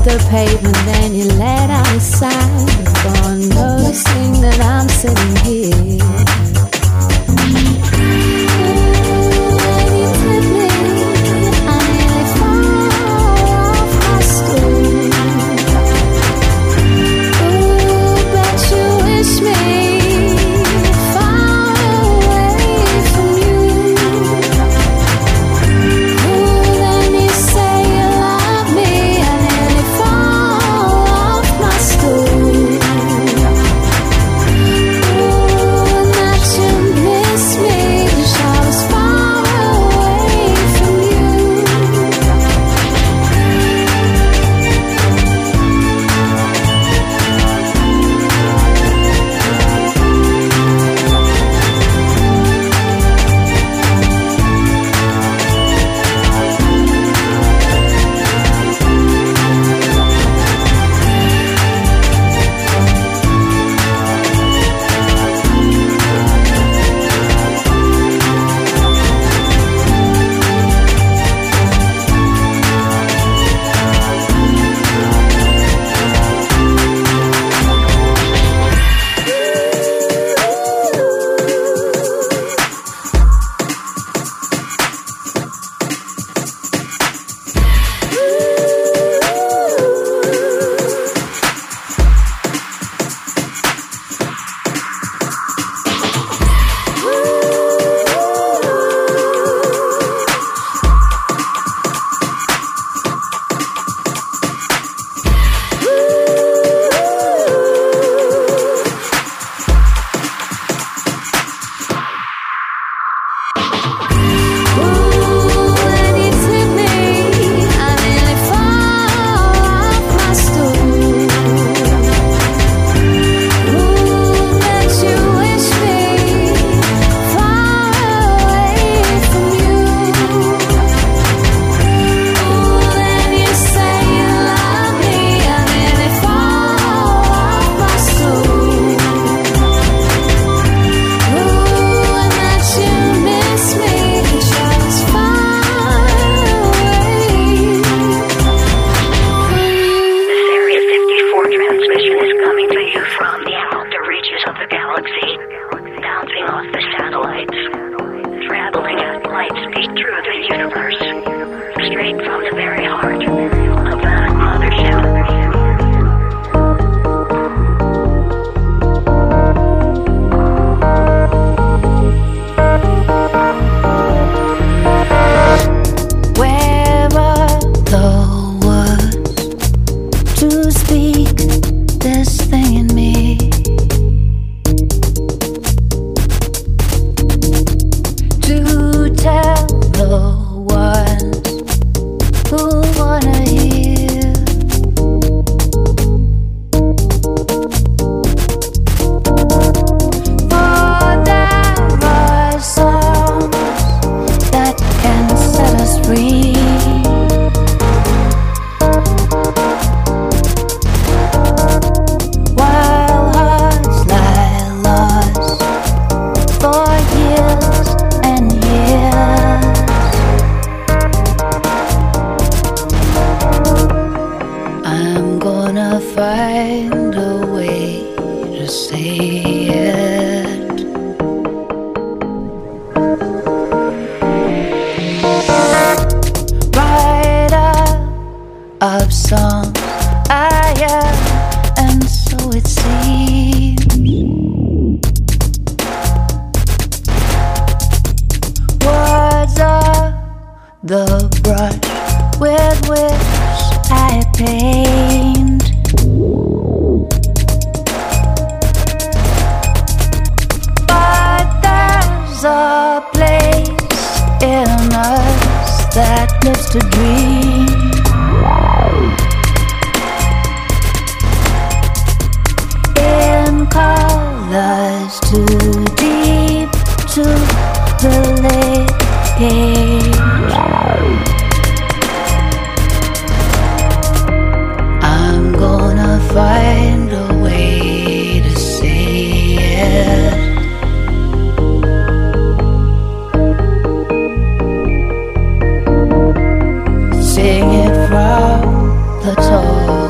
the pavement, then you lay down beside before noticing that I'm sitting here. Sing it from the top.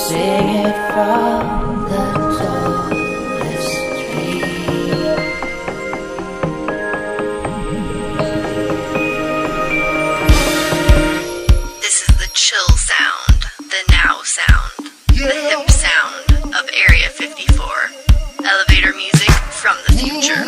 Sing it from the tallest tree. This is the chill sound, the now sound, the hip sound of Area 54. Elevator music from the future.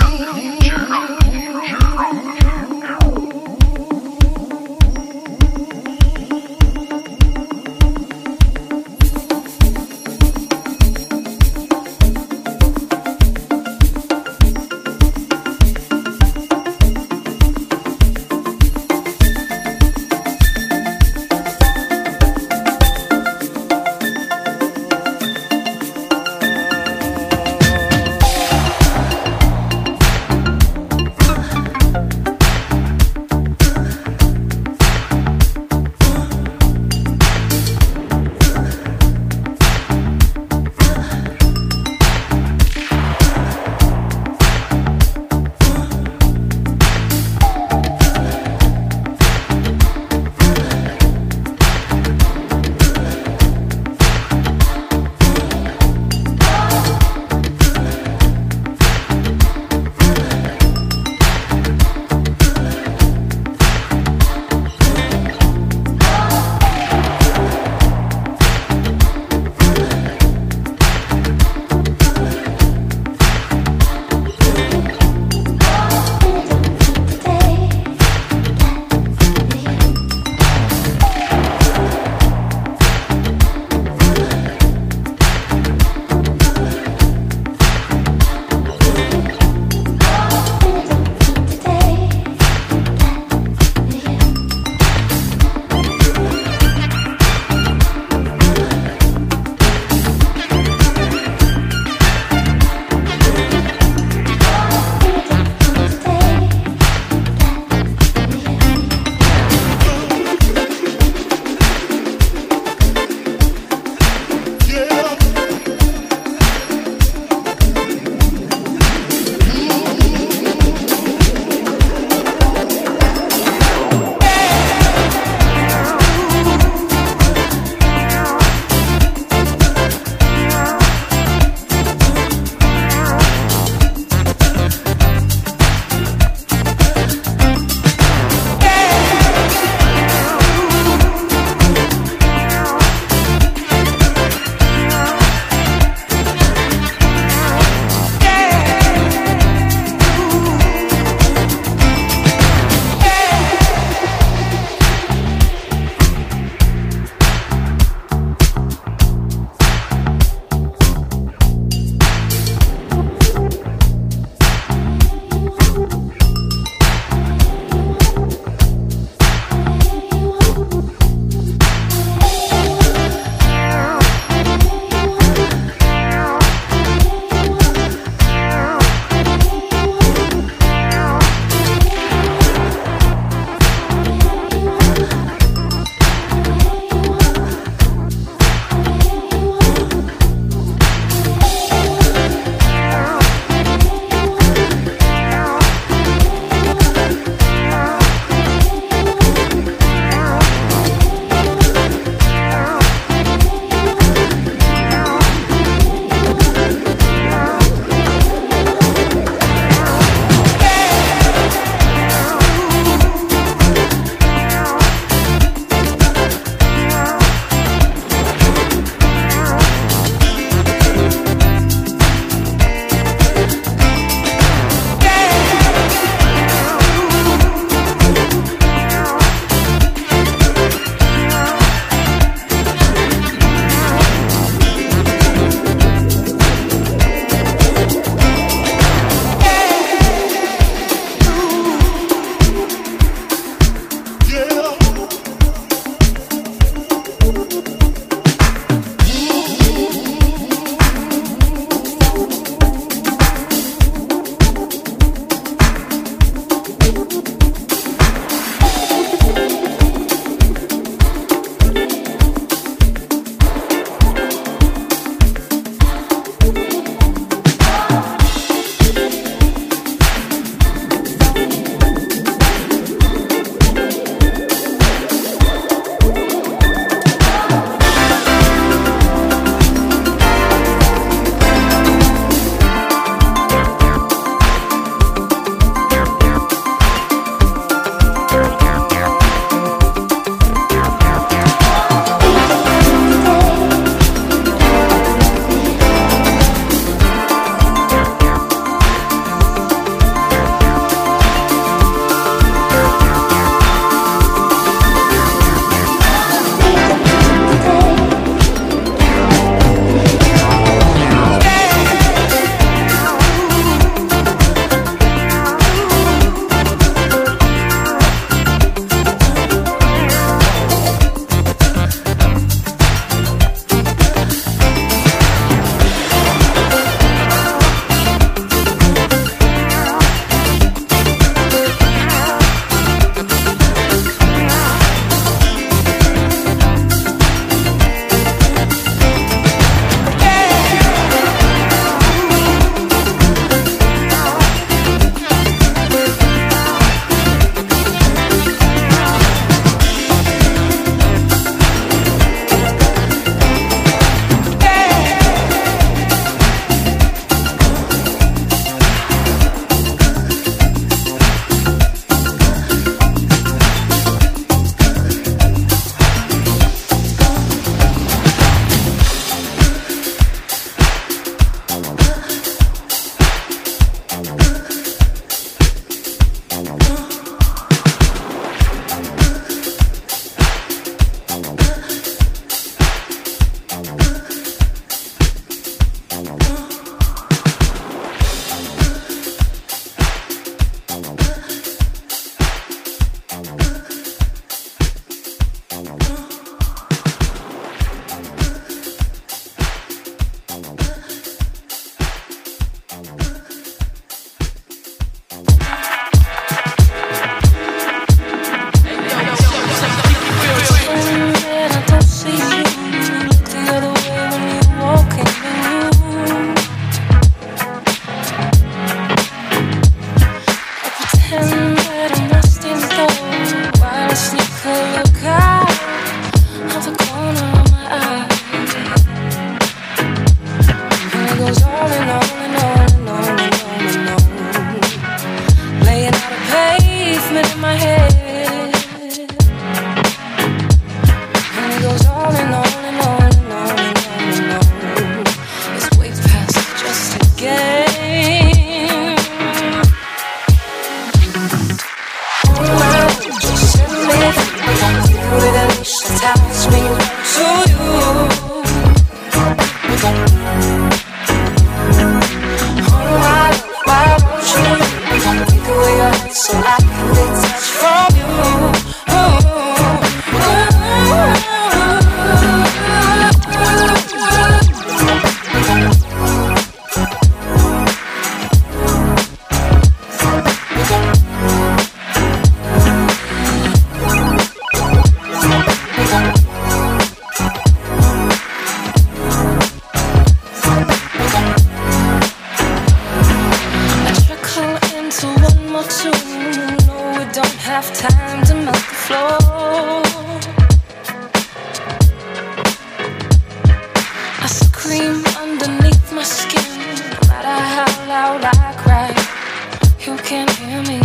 cream underneath my skin. No matter how loud I cry, you can't hear me.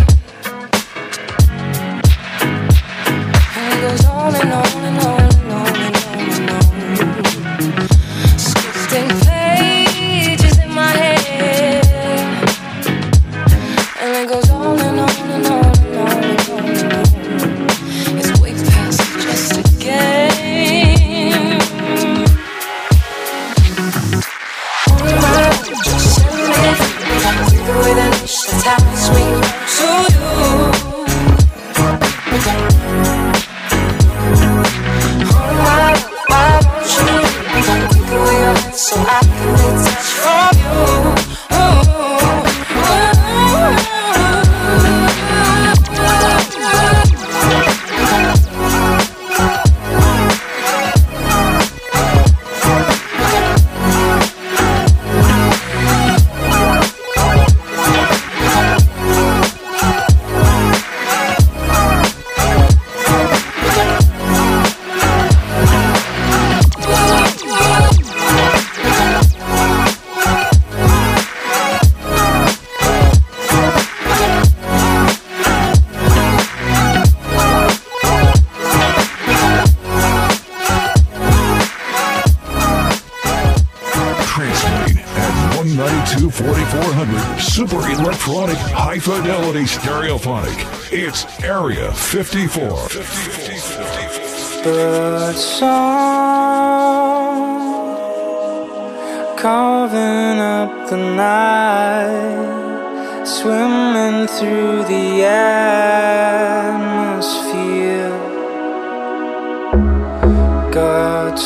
And it goes on and on and on and on and on and on. Scripting pages in my head. And it goes on and on and on and on and on and on. It's way past just a game. On my own, just send me the way that ties me to you. On my own, why won't you take away your hands so I can take touch from you? Super electronic, high fidelity stereophonic. It's Area 54. Bird song, carving up the night, swimming through the atmosphere. Got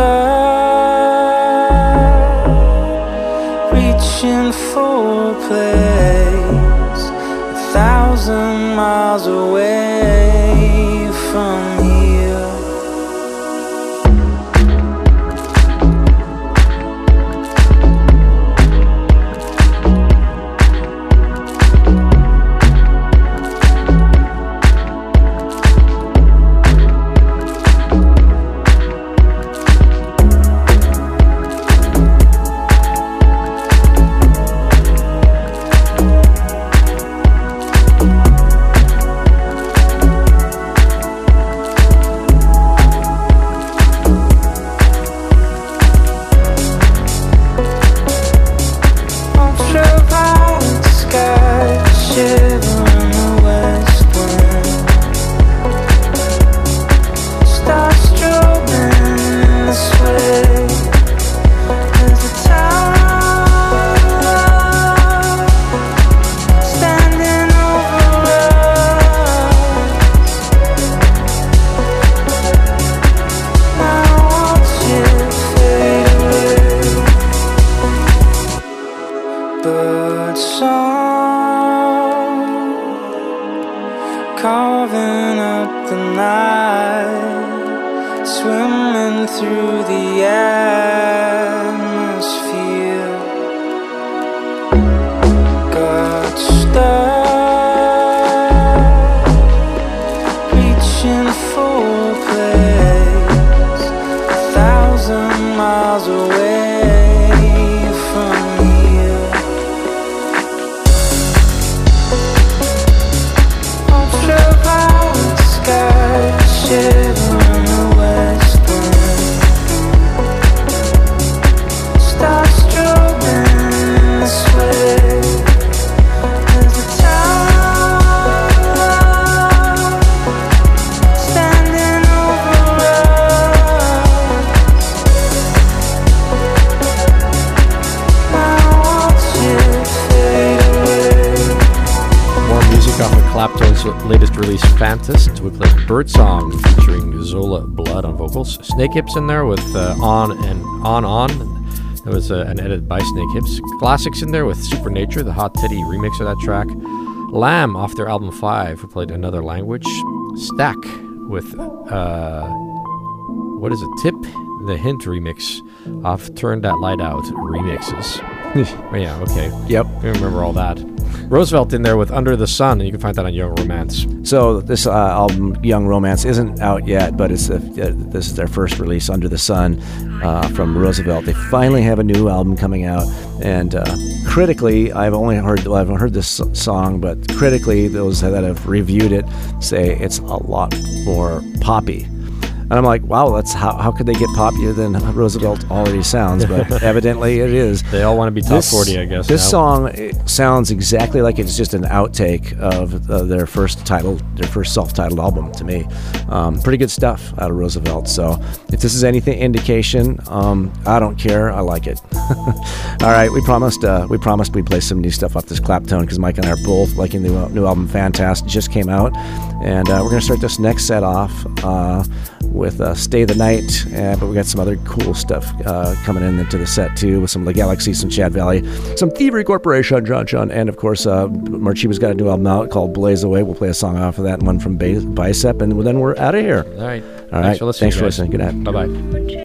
stuck, reaching for a place 1,000 miles away from here. Carving up the night, swimming through the atmosphere. Got stuck, reaching for a place 1,000 miles away from here. Ultraviolet sky, shiver in the west wind. Stars strobing this way. There's a tower standing over us. Now watch it fade away. More music off of Clapton's latest release, Fantast. We played Birdsong featuring Zola Blood on vocals. Snake Hips in there with On and On. That was an edit by Snake Hips. Classics in there with Supernature, the Hot Teddy remix of that track. Lamb off their album 5, who played Another Language. Stack with, what is it, Tip? The Hint remix off Turn That Light Out remixes. Oh, yeah, okay. Yep. I remember all that. Roosevelt in there with Under the Sun, and you can find that on Young Romance. So this album, Young Romance, isn't out yet, but this is their first release, Under the Sun, from Roosevelt. They finally have a new album coming out, and critically, I haven't heard this song, but critically, those that have reviewed it say it's a lot more poppy. And I'm like, wow, that's how could they get poppier than Roosevelt already sounds? But evidently it is. They all want to be top 40, I guess. This now. song sounds exactly like it's just an outtake of their first self-titled album to me. Pretty good stuff out of Roosevelt. So if this is anything indication, I don't care. I like it. All right, we promised we'd play some new stuff off this Claptone because Mike and I are both liking the new album. Fantastic, just came out, and we're gonna start this next set off with Stay the Night, but we got some other cool stuff coming into the set too, with some La Galaxy, some Chad Valley, some Thievery Corporation, John, and of course Marchiba's got a new album out called Blaze Away. We'll play a song off of that, and one from Bicep, and then we're out of here. All right. Thanks for listening. Good night. Bye-bye.